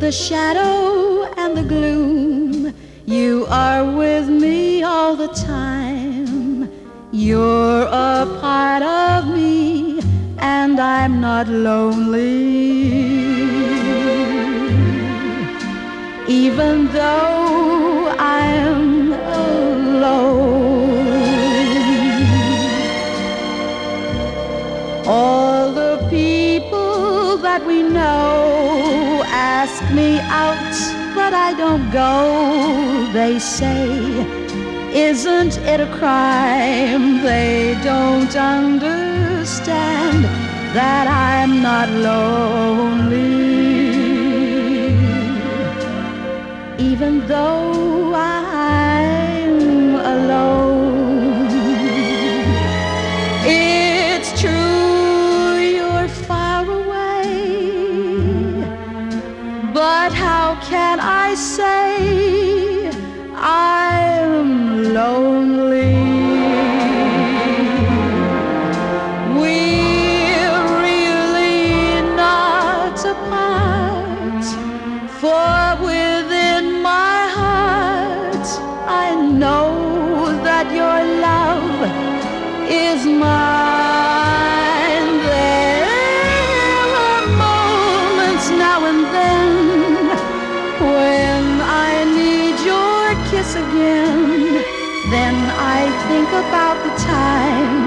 the shadow and the gloom, you are with me all the time. You're a part of me, and I'm not lonely. Even though I'm alone, all the people that we know ask me out, but I don't go. They say, isn't it a crime? They don't understand that I'm not lonely. Even though I'm alone, it's true you're far away, but how can I say I'm lonely? We're really not apart, for within my heart I know that your love is mine. There are moments now and then when I need your kiss again. Then I think about the time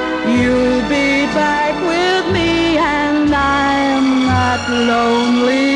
you'll be back with me, and I'm not lonely.